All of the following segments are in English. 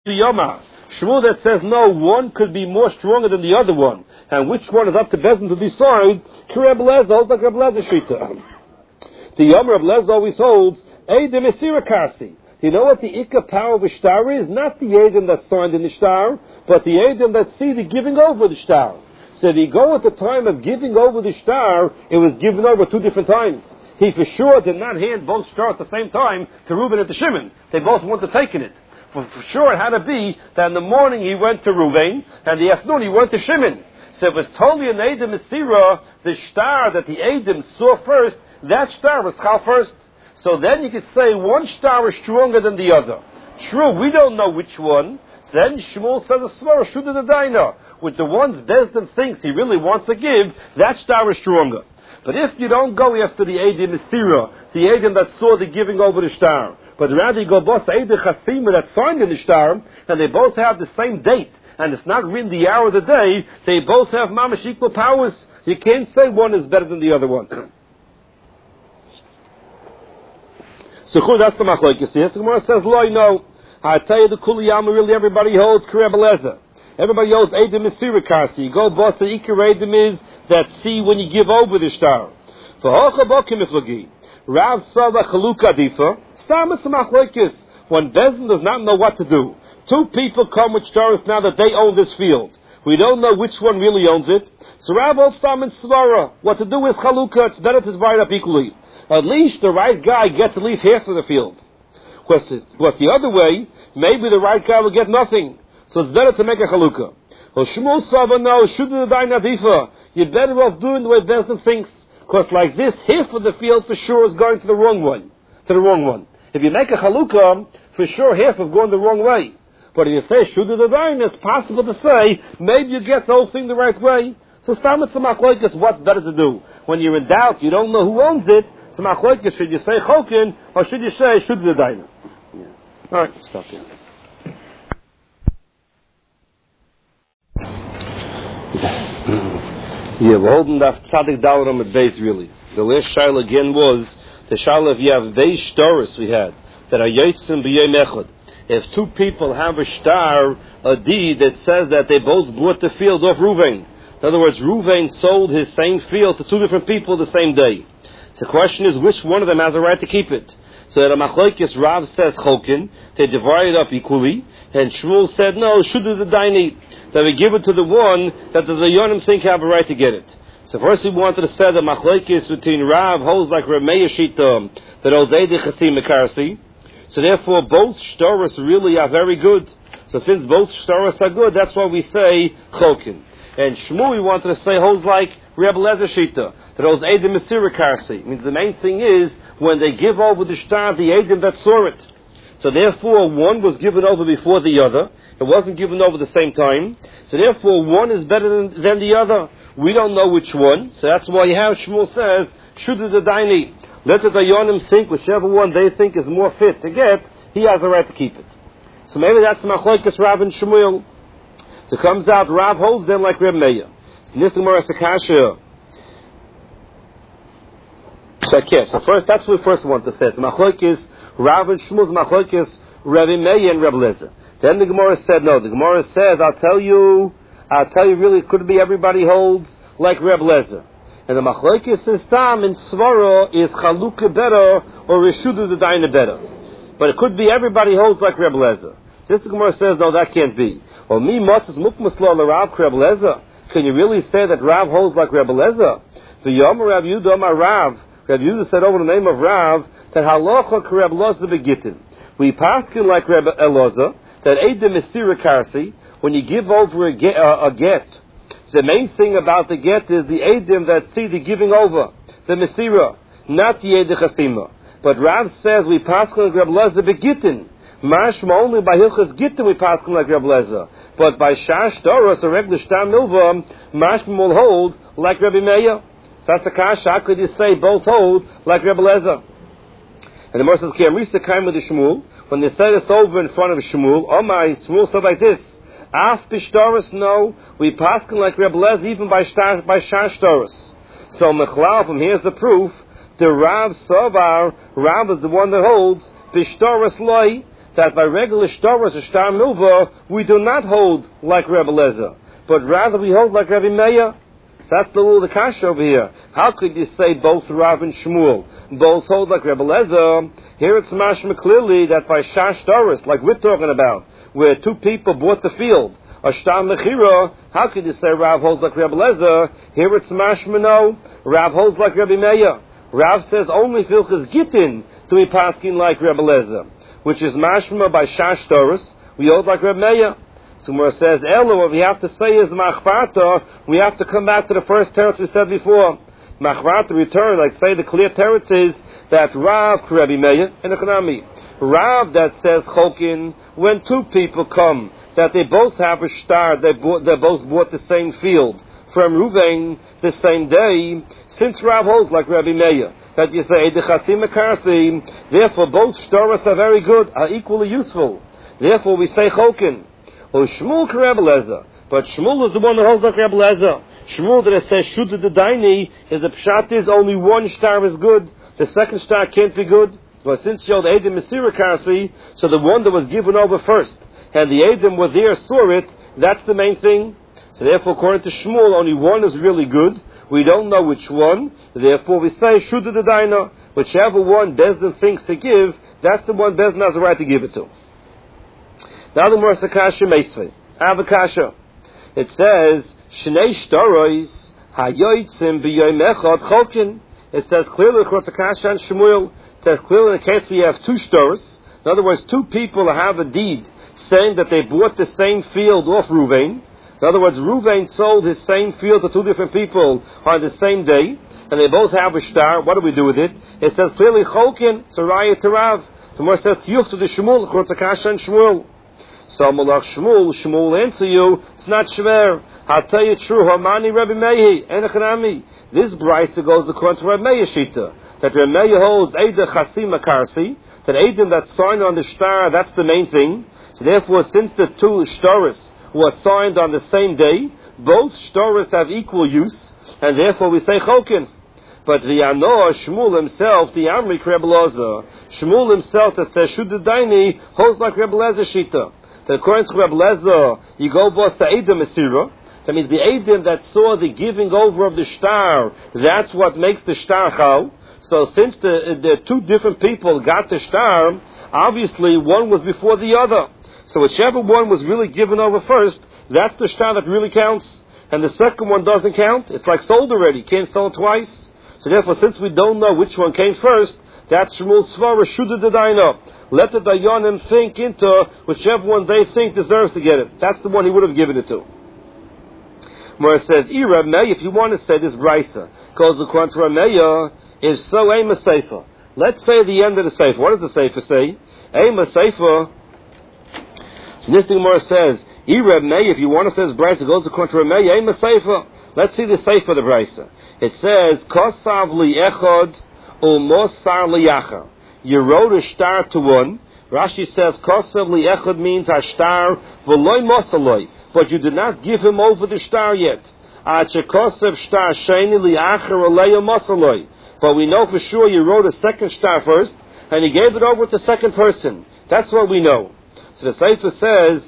Yoma. Shmuel that says no, one could be more stronger than the other one, and which one is up to Bezdin to decide. Reb Lezer holds like Reb Lezer Shita. The Yom Reb Lezer always holds Eidem Esira Karsi. You know what the Ikka power of the shtar is? Not the Eidem that's signed in the shtar, but the Eidem that see the giving over the shtar. So if you go at the time of giving over the shtar, it was given over 2 different times. He for sure did not hand both stars at the same time to Reuben and to Shimon. They both wanted to take it. For sure it had to be that in the morning he went to Reuven, and the afternoon he went to Shimon. So it was totally an Eidem Esira, the shtar that the Eidem saw first, that shtar was chal first. So then you could say one shtar is stronger than the other. True, we don't know which one. Then Shmuel says a svara shuda the daina. With the ones Bezdin thinks he really wants to give, that shtar is stronger. But if you don't go after the Eidim Esira, the Eidim that saw the giving over the shtar, but rather you go boss Eidim Chasima that signed in the shtar, and they both have the same date, and it's not written the hour of the day, they both have mamash equal powers. You can't say one is better than the other one. So that's the machlokes. The Gemara says, "Lo, no. I tell you, the Kuliyama really everybody holds Reb Lezer. Everybody holds Eidim Esira Karsi. You go boss the Iker Eidim is that see when you give over the shtar. For Hocha Bokim Iflagi, Rav Sava Chaluka Difa. Stamas machlokes. When Bezdin does not know what to do, 2 people come with stars now that they own this field. We don't know which one really owns it. So Rav holds Stam and Svara. What to do is Chaluka. It's better to divide up equally. At least the right guy gets at least half of the field. Because the other way, maybe the right guy will get nothing. So it's better to make a Chaluka. Well, Shmuel Sava knows, Shudu the Dainadifa. You're better off doing the way Bezdin thinks. Because like this, half of the field for sure is going to the wrong one. If you make a Chaluka, for sure half is going the wrong way. But if you say Shudu the Dain, it's possible to say, maybe you get the whole thing the right way. So Stamitz Machlokes, what's better to do? When you're in doubt, you don't know who owns it, so Machlokes, should you say Chokin, or should you say Shudu the Dain? Alright, stop here. Yeah, we're holding that Tzadik Dalaram at base really. The last shaila again was the shaila if you have these shtaris we had that are Yitzim b'yom echad. If 2 people have a shtar, a deed that says that they both bought the field off Ruvain. In other words, Ruvain sold his same field to 2 different people the same day. So the question is which one of them has a right to keep it. So the Machlokes Rav says Chokin, they divide it up equally, and Shmuel said no, Shudu the Daini, that we give it to the one that the Yonim think have a right to get it. So first we wanted to say the Machlokes between Rav holds like Rameya Shita, that holds Eidei Chasim Mekarsi. So therefore both shtaros really are very good. So since both shtaros are good, that's why we say Chokin. And Shmuel we wanted to say holds like Reb Lezer Shita, that holds Eidim Esira Karsi. Means the main thing is when they give over the shtar, the Eidim that saw it. So therefore one was given over before the other. It wasn't given over the same time. So therefore one is better than the other. We don't know which one. So that's why you have Shmuel says, Shudu the Daini. Let the Dayanim think whichever one they think is more fit to get, he has a right to keep it. So maybe that's the Machlokes Rav and Shmuel. So it comes out Rav holds them like Reb Meir. Nistamar Sakasha. So first, that's what we first want to say. So Machlokes Rav and Shmuel's Machlokes Reb Meir and Reb Lezer. Then the Gemara said no. The Gemara says, I'll tell you really, it could be everybody holds like Reb Lezer. And the Machlokes is Tam in Svara is Chaluka better or Reshudu the Daina better. But it could be everybody holds like Reb Lezer. So the Gemara says, no, that can't be. Well, me Motzes Mukmasla Rav Reb Lezer. Can you really say that Rav holds like Reb Lezer? The Yom Rav Yudom Rav. Reb Yudah said over the name of Rav that Halacha Reb Lezer begitin. We paskin like Reb Elazar that Eidim Esira Karsi when you give over a get. The main thing about the get is the Eidim that see the giving over, the Mesira, not the Eidei Chasima. But Rav says we paskin like Reb Lezer begitin. Mashma only by Hilchas Gittin we paskin like Reb Lezer. But by Shash Doros or regular Shtam Milva, Mashma will hold like Rabbi Meir. That's the kasha. How could you say both hold like Reb Lezer? And the Gemara says, "K'amrisa kaim with the Shmuel." When they said it's over in front of Shmuel, Shmuel said like this: "Af b'shtaros, no, we paskin like Reb Lezer even by shash doros." So Mechlal from here's the proof. The Rav Savar, Rav is the one that holds b'shtaros loy that by regular shtaros or shtar milva, we do not hold like Rebbe Lezer, but rather we hold like Rebbe Meir. So that's the rule of the kasha over here. How could you say both Rav and Shmuel both hold like Rebbe Lezer? Here it's mashma clearly that by shash shtaros, like we're talking about, where two people bought the field, a shtar mechira, how could you say Rav holds like Rebbe Lezer? Here it's mashma no, Rav holds like Rebbe Meir. Rav says only filchas gittin to be paskin like Rebbe Lezer, which is mashma by shash shtaros, we hold like Rebbe Meir. So where it says Elo, what we have to say is machvarta, we have to come back to the first teretz we said before. Machvarta return, like say the clear teretz is that Rav Rebbe Meir and Echanami. Rav that says chokin, when two people come, that they both have a shtar, they both bought the same field from Ruvain the same day, since Rav holds like Rebbe Meir, that you say Edechasim Akarsi, therefore both shtaros are very good, are equally useful. Therefore we say chokin. Or Shmuel Rebbe Lezer, but Shmuel is the one who holds like Rebbe Lezer. Shmuel that it says Shuda the Daini is the pshat is only one shtar is good, the second shtar can't be good. But since you the Edom Mesira Karsi, so the one that was given over first, and the Edom were there, saw it, that's the main thing. So therefore, according to Shmuel, only one is really good. We don't know which one. Therefore, we say Shuda the Daina. Whichever one Bezdin thinks to give, that's the one Bezdin has the right to give it to. Now the Morsa Kasha Meisvei. Avakasha. It says, Shnei Shtarois, Hayoitzim B'yoim Echad Chokin. It says clearly, Morsa Kasha and Shmuel, it says clearly in the case we have two shtaros. In other words, two people have a deed saying that they bought the same field off Ruvain. In other words, Ruvain sold his same field to two different people on the same day, and they both have a shtar. What do we do with it? It says clearly Chokin, Saraya Tarav. So more says Tiyuch to the Shmuel, Morsa Kasha and Shmuel. So Malach Shmuel answer you, it's not shver. I'll tell you true, Hamani Rebbe Meir, Enechanami. This brisa goes according to Rebbe Meir Shita, that Rebbe Meir holds Eida Chasim Akarsi, that Eidim that's signed on the shtar, that's the main thing. So therefore, since the two shtaris were signed on the same day, both shtaris have equal use, and therefore we say Chokin. But the Yanoah, Shmuel himself, the Amri Rebbe Lezer, Shmuel himself that says Shudaini holds like Rebbe Lezer Shita. That according to Rebbe Lezer, you go boss the Eidim Mesira. That means the Eidim that saw the giving over of the shtar, that's what makes the shtar chal. So since the two different people got the shtar, obviously one was before the other. So whichever one was really given over first, that's the shtar that really counts. And the second one doesn't count. It's like sold already. Can't sell it twice. So therefore, since we don't know which one came first, that's Shmuel's Svara Shuda Dedaina. Let the Dayanim think into whichever one they think deserves to get it. That's the one he would have given it to. Where it says, if you want to say this brisa, goes according to Rameya, is so aim a sefer. Let's say the end of the sefer. What does the sefer say? Aim a sefer. So this thing more says, if you want to say this brisa, goes according to Rameya, aim a sefer. Let's see the sefer of the brisa. It says, Kosav li echad umosar liyacha. You wrote a shtar to one. Rashi says, Kosav li echad means hashtar v'loy mosaloi. But you did not give him over the shtar yet. But we know for sure you wrote a second shtar first, and you gave it over to the second person. That's what we know. So the Sefer says,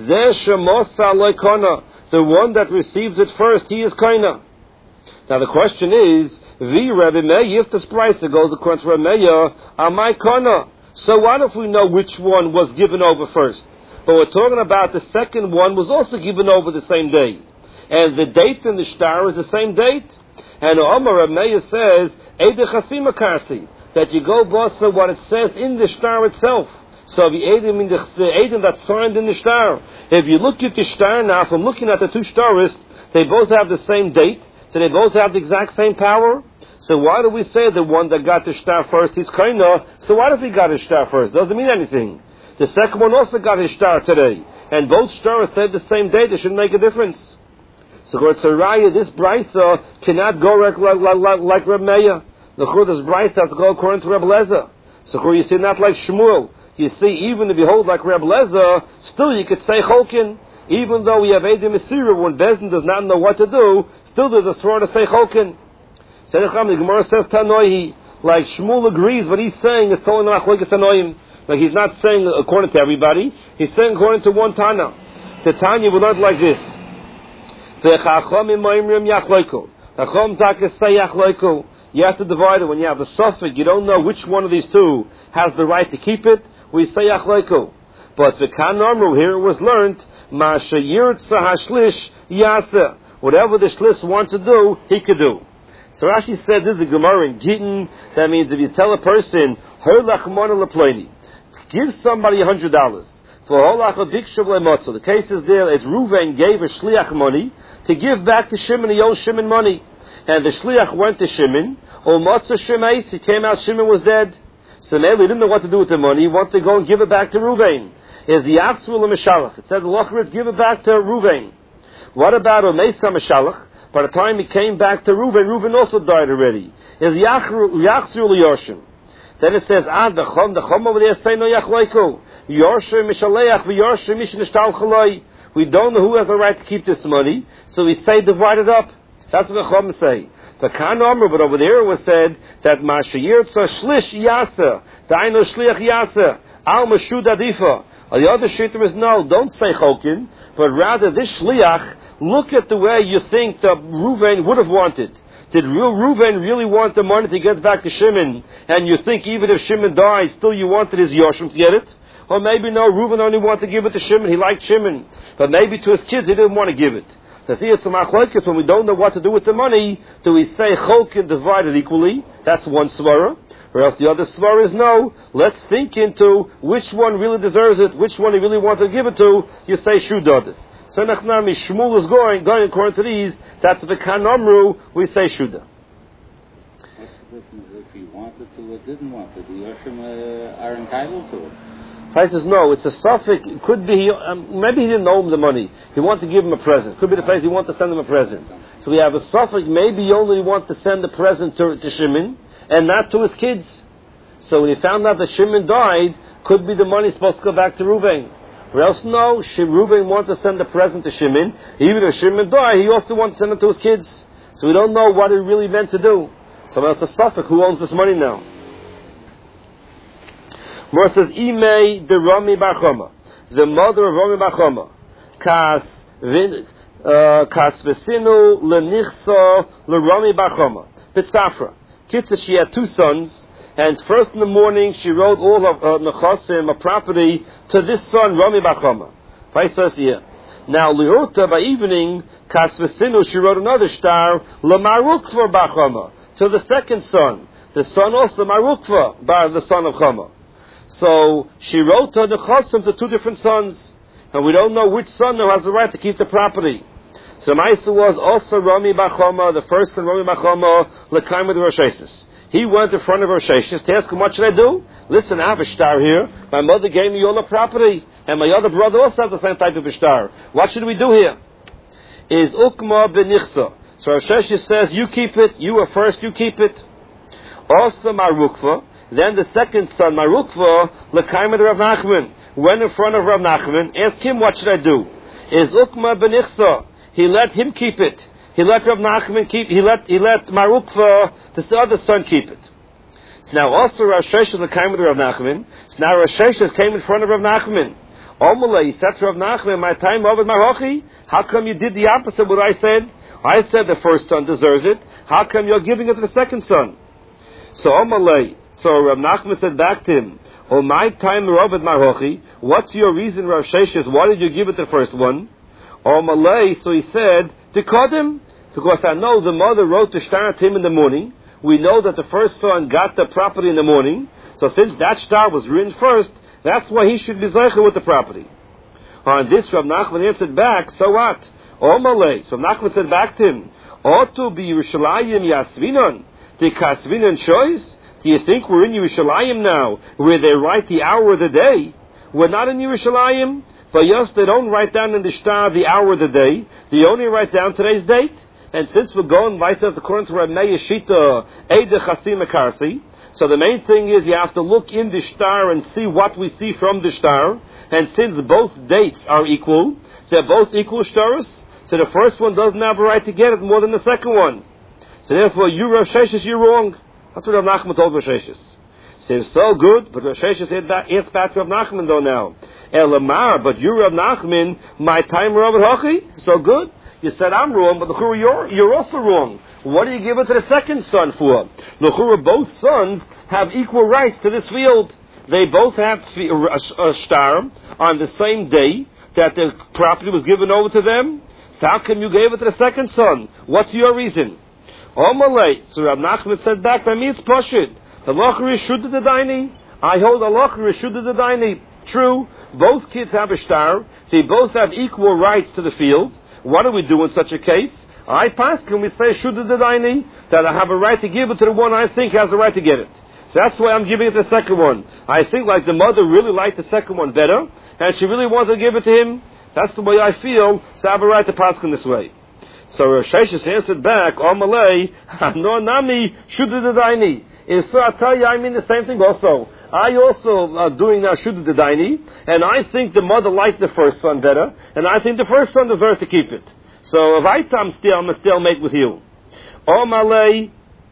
the one that received it first, he is kaina. Now the question is, Rebbe Meir, if this price goes according to Rebbe Meir, am I kana? So what if we know which one was given over first? But we're talking about the second one was also given over the same day. And the date in the shtar is the same date. And Omar Meir says, Eide Chasim Akarsi, that you go bossa what it says in the shtar itself. So the Eidim that's signed in the shtar. If you look at the shtar now, from looking at the two starists, they both have the same date, so they both have the exact same power. So why do we say the one that got the shtar first is kaina? So what if he got his shtar first? Doesn't mean anything. The second one also got his shtar today. And both stars said the same day, they shouldn't make a difference. So it's a raya, this brisa cannot go like Reb Meir. The this brisa has to go according to Reb Lezer. So you see, not like Shmuel. You see, even if you hold like Reb Lezer, still you could say Chokin. Even though we have Eidim Mesira, when Bezdin does not know what to do, still there's a sword to say Chokin. So the Gemara says Tanoihi, like Shmuel agrees, what he's saying is totally not like Tanoim. Like he's not saying according to everybody. He's saying according to one Tana. The Tanya we learned like this. The Chachamim Moimrim Yachloiku. Chacham Taka say Yachloiku. You have to divide it. When you have a suffix, you don't know which one of these two has the right to keep it. We say Yachloiku. But the Kanomru here it was learned. Ma Sheyirtza Hashlish Yaseh. Whatever the Shlish wants to do, he could do. So Rashi said this is a Gemara in Gittin. That means if you tell a person, give somebody $100. For the case is there, it's Reuven gave a Shliach money to give back to Shimon. He owes Shimon money. And the Shliach went to Shimon. He came out, Shimon was dead. So maybe he didn't know what to do with the money. He wanted to go and give it back to Reuven. Is the Yachsul Meshalach. It said the Lachrit give it back to Reuven. What about Omesa Meshalach? By the time he came back to Reuven also died already. Is Yachsul Yoshim. Then it says, the Chom over there say no Yachloiku. Yoshim Mishaleach v'Yoshim Mishnishtal Chaloi. We don't know who has the right to keep this money, so we say divide it up. That's what the Chom say. The Kan Omer, but over there it was said that Mashayirtza Shlish Yasa, Daino Shliach Yasa, Al Mashud Adifa. The other shittim is no, don't say Chokin, but rather this Shliach, look at the way you think that Reuven would have wanted. Did Reuven really want the money to get back to Shimon, and you think even if Shimon died, still you wanted his Yoshim to get it? Or maybe no, Reuven only wanted to give it to Shimon, he liked Shimon, but maybe to his kids he didn't want to give it. To see it's a machlokes when we don't know what to do with the money, do we say Chokin divided equally? That's one svara. Or else the other svara is no, let's think into which one really deserves it, which one he really wanted to give it to, you say Shudad. So Nachnami, Shmuel is going according to these, that's the Kanomru, we say Shuda. What's the difference if he wanted to or didn't want to? The Yoshim are entitled to it. He says no, it's a suffix. It could be, maybe he didn't owe him the money. He wanted to give him a present. Could be the place he wanted to send him a present. So we have a suffix, maybe he only wanted to send the present to Shimon, and not to his kids. So when he found out that Shimon died, could be the money supposed to go back to Reuven. Or else no, Reuven wanted to send the present to Shimon. Even if Shimon died, he also wanted to send it to his kids. So we don't know what he really meant to do. So that's a suffix. Who owns this money now? Mor says, Imei de Rami Bar Choma, the mother of Rami Bar Choma, Kas Vesinu Lenichsa LeRami Bar Choma, B'tzafra. Kitzah, she had two sons, and first in the morning she wrote all of Nechasim, a property, to this son, Rami Bar Choma. Says here. Now, Liurta, by evening, Kas Vesinu, she wrote another star, LeMarukva Bar Choma, to the second son. The son also, Marukva, Bar, the son of Choma. So she wrote to the Chosim to two different sons, and we don't know which son now has the right to keep the property. So Maisa was also Rami Bar Choma, the first son Rami Bar Choma, L'kaim with Rosh Hashanah. He went in front of Rosh Hashanah to ask him, what should I do? Listen, I have a star here. My mother gave me all the property, and my other brother also has the same type of a star. What should we do here? Is Ukma benichsa. So Rosh Hashanah says, you keep it, you are first, you keep it. Also Marukva. Then the second son, Marukva, L'kaim Rav Nachman, went in front of Rav Nachman, asked him, what should I do? Is Ukma benichsa. He let him keep it. He let Rav Nachman keep, he let Marukva, the other son, keep it. So now also Rosh Hashanah L'kaim Rav Nachman, so now Rosh Hashanah came in front of Rav Nachman. Omalei, he said to Rav Nachman, my time over Marochi, how come you did the opposite of what I said? I said the first son deserves it. How come you're giving it to the second son? So Omalei, so Rav Nachman said back to him, "Oh, my time, Robert Marochi. What's your reason, Rav Sheshes? Why did you give it to the first one?" Oh, Malay. So he said, "To cut him, because I know the mother wrote to star to him in the morning. We know that the first son got the property in the morning. So since that star was written first, that's why he should be zeicher with the property." On this, Rav Nachman answered back, "So what?" Oh, Malay. So Rav Nachman said back to him, "Ought to be Yerushalayim Yasvinon, the Kasvinon choice." Do you think we're in Yerushalayim now, where they write the hour of the day? We're not in Yerushalayim, but yes, they don't write down in the star the hour of the day. They only write down today's date. And since we're going by says according to Ramei Yeshita, Eide Chasim Akarsi, so the main thing is you have to look in the star and see what we see from the star. And since both dates are equal, they're both equal stars, so the first one doesn't have a right to get it more than the second one. So therefore, you Rav Sheshes, you're wrong. That's what Rav Nachman told Rosh Hashanah. So good, but Rosh Hashanah said that asked back to Rav Nachman though now. Elamar, but you Rav Nachman, my time Rav Hachi. So good. You said I'm wrong, but you're also wrong. What do you give it to the second son for? Both sons have equal rights to this field. They both have a star on the same day that the property was given over to them. So how come you gave it to the second son? What's your reason? Omalei. So Rav Nachman said back, by me it's Pashid. The Locher is Shuddha the Daini. I hold the Locher is Shuddha the Daini. True, both kids have a star. They both have equal rights to the field. What do we do in such a case? I pass, can we say Shuddha the Daini? That I have a right to give it to the one I think has a right to get it. So that's why I'm giving it to the second one. I think like the mother really liked the second one better, and she really wants to give it to him. That's the way I feel, so I have a right to pass in this way. So Rosh Hashanah answered back, Omalei, no nami Shuddha the Daini. So I tell you, I mean the same thing also. I also are doing now Shuddha the Daini, and I think the mother liked the first son better, and I think the first son deserves to keep it. So if I'm a stalemate with you. Omalei.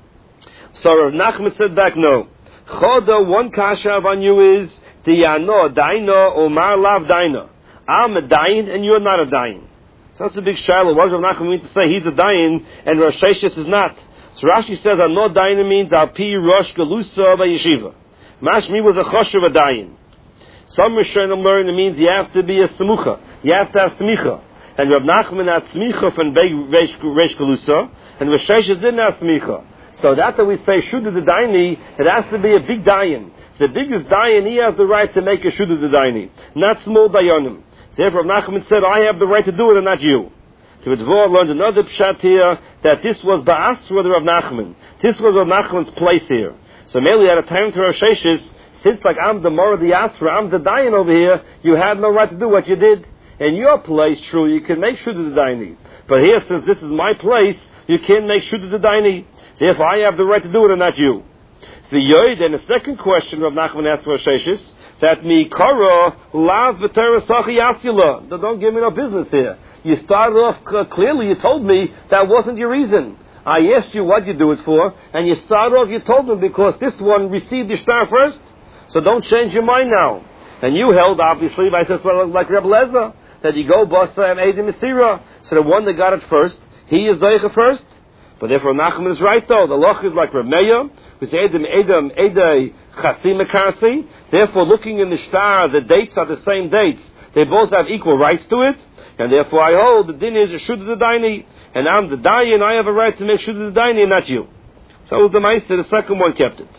So Rav Nachman said back, no. Choda, one kasha on you is, Diyano, Daina, Omar, Lav, Daina. I'm a Dain, and you're not a Dain. So that's a big shiloh. What does Rav Nachman mean to say he's a Dain, and Rosh Hashanah is not? So Rashi says, Ano Dain means, Al Pi Rosh Galusa Yeshiva. Mashmi was a Choshev a Dain. Some Rishonim learn it means you have to be a Samucha. You have to have Smicha. And Rav Nachman had Smicha from Reish Galusa, and Rosh Hashanah didn't have Smicha. So that we say Shuddha the Daini, it has to be a big Dayan. The biggest Dayan, he has the right to make a Shuddha the Daini, not small Dayanim. Therefore, Rav Nachman said, I have the right to do it and not you. The Dvor learned another pshat here, that this was Ba'asra the Rav Nachman. This was Rav Nachman's place here. So merely at a time to Rosh Hashanah, since like I'm the Mora the Asra, I'm the Dayan over here, you had no right to do what you did. In your place, true, you can make Shuddha the Daini. But here, since this is my place, you can't make Shuddha the Daini. Therefore, I have the right to do it and not you. The Yoid, and the second question Rav Nachman asked Rosh Hashanah, that mi kara lav b'terah sachi asila. Don't give me no business here. You started off clearly, you told me that wasn't your reason. I asked you what you do it for, and you started off, you told me because this one received the star first. So don't change your mind now. And you held, obviously, I said, well, like Rebbe Lezer, that you go Basa and Eidim Mesira. So the one that got it first, he is Zeicha first. But therefore, Nachman is right though. The Loch is like Rav Meir, who said Edei Chasim Mekarsi. Therefore, looking in the star, the dates are the same dates. They both have equal rights to it. And therefore, I hold the din is a Shuddha the Daini. And I'm the Dayan, I have a right to make Shuddha the Daini and not you. So it was the Meister, the second one kept it.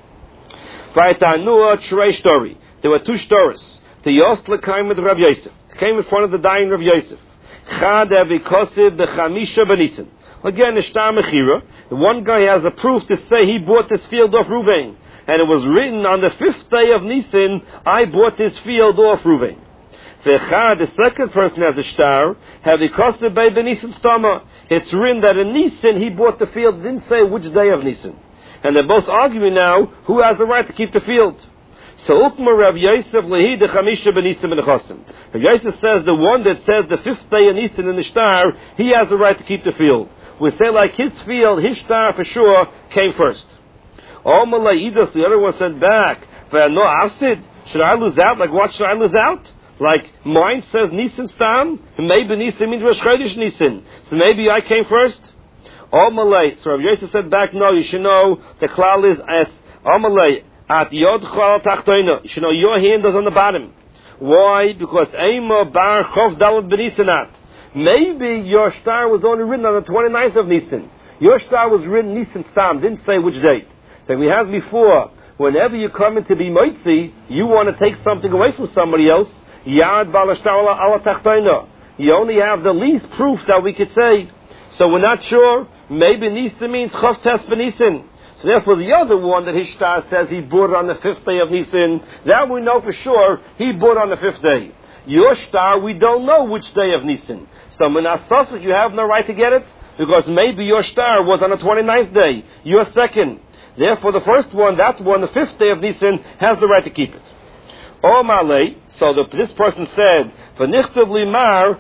Vaytanua Trei story. There were two stories. The Yosla came with Rav Yosef. Came in front of the Dayan Rav Yosef. Chad Avikosiv the Chamisha Benisim. Again, the Shtar Mechira. The one guy has a proof to say he bought this field off Ruvain. And it was written on the 5th day of Nisan, I bought this field off Ruvain. The second person has a shtar, have the Kosev by Benisan Stama. It's written that in Nisan he bought the field, didn't say which day of Nisan. And they're both arguing now who has the right to keep the field. So Ukma Rav Yosef Lehi de Chamisha Benisim and Chosim. Rav Yosef says the one that says the 5th day of Nisan in the shtar, he has the right to keep the field. We say like his field, his shtar for sure came first. Oh Malayidas, the other one said back, no Asid, should I lose out? Like what should I lose out? Like mine says Nisan Stam, and maybe Nisan means Rosh Chodesh Nisan. So maybe I came first? Oh Malay. So Rav Yosef said back, no, you should know the klal is as Malay at Yod Chal Tachtoina. You should know your hand is on the bottom. Why? Because Eima Bar Chof Dalad Benisanat. Maybe your star was only written on the 29th of Nisan. Your star was written Nisan Stam, didn't say which date. So we have before, whenever you come in to be Moitzi, you want to take something away from somebody else, Yad Balashtar ala Tachtoina. You only have the least proof that we could say. So we're not sure. Maybe Nisan means Chof Tes Benisan. So therefore the other one that his star says he bought it on the 5th day of Nisan, that we know for sure he bought on the 5th day. Your star, we don't know which day of Nisan. So Menasofik, you have no right to get it, because maybe your star was on the 29th day. Your second. Therefore the first one, that one, the 5th day of Nisan, has the right to keep it. O Malay, so this person said, V'nichtav limar